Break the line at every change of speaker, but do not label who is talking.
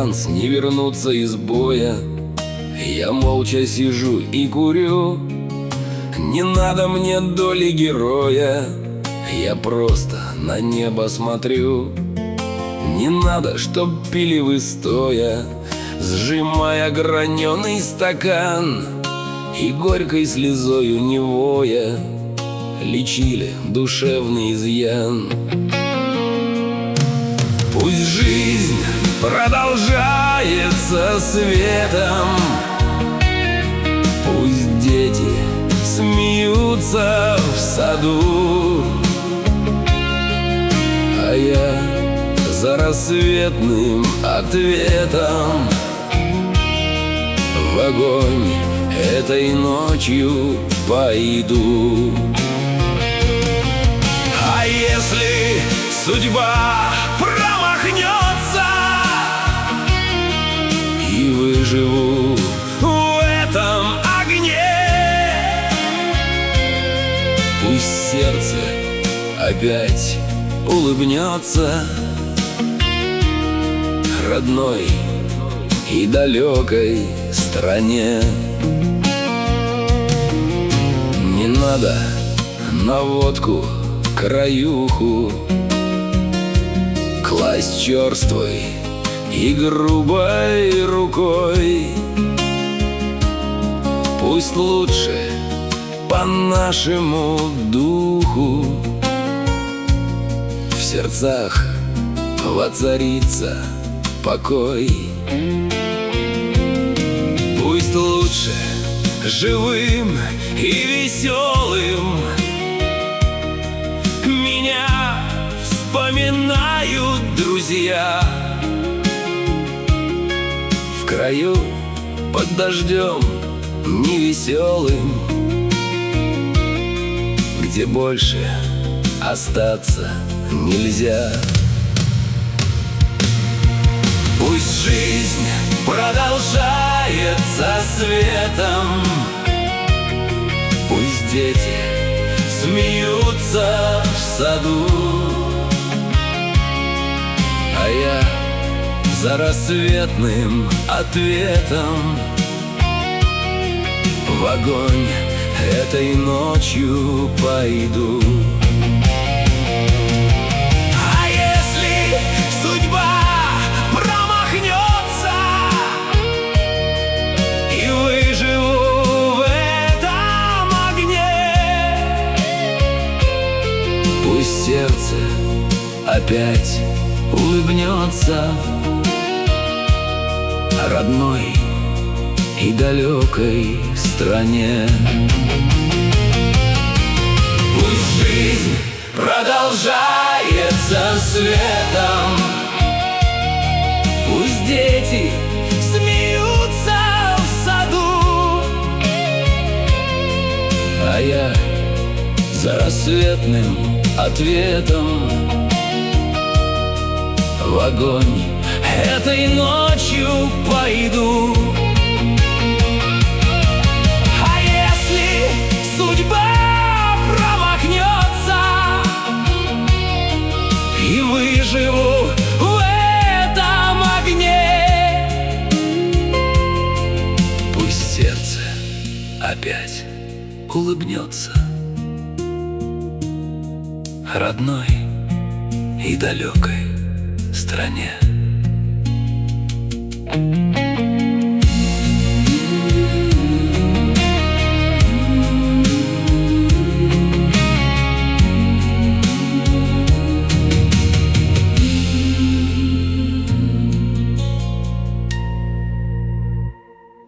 шанс не вернуться из боя. Я молча сижу и курю. Не надо мне доли героя, я просто на небо смотрю. Не надо, чтоб пили вы стоя, сжимая граненый стакан, и горькой слезою не воя лечили душевный изъян. Пусть жизнь продолжается светом, пусть дети смеются в саду, а я за рассветным ответом в огонь этой ночью пойду. А если судьба промахнется и выживу в этом огне, пусть сердце опять улыбнется родной и далекой стране. Не надо на водку краюху класть черствой и грубой рукой. Пусть лучше по нашему духу в сердцах воцарится покой. Пусть лучше живым и веселым меня вспоминают друзья. В краю под дождем невеселым, где больше остаться нельзя. Пусть жизнь продолжается светом, пусть дети смеются в саду, а я за рассветным ответом в огонь этой ночью пойду. А если судьба промахнется и выживу в этом огне, пусть сердце опять улыбнется родной и далекой стране. Пусть жизнь продолжается светом, пусть дети смеются в саду, а я за рассветным ответом в огонь этой ночью пойду. А если судьба промахнется и выживу в этом огне, пусть сердце опять улыбнется родной и далекой стране.